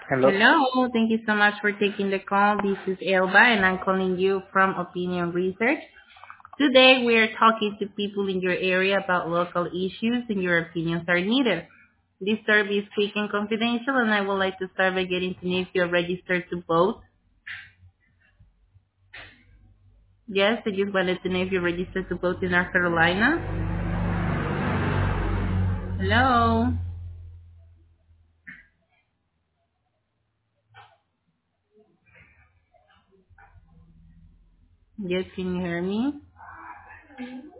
Hello. Hello. Thank you so much for taking the call. This is Elba, and I'm calling you from Opinion Research. Today, we are talking to people in your area about local issues, and your opinions are needed. This survey is quick and confidential, and I would like to start by getting to know if you're registered to vote. Yes, I just wanted to know if you're registered to vote in North Carolina. Hello. Yes, can you hear me?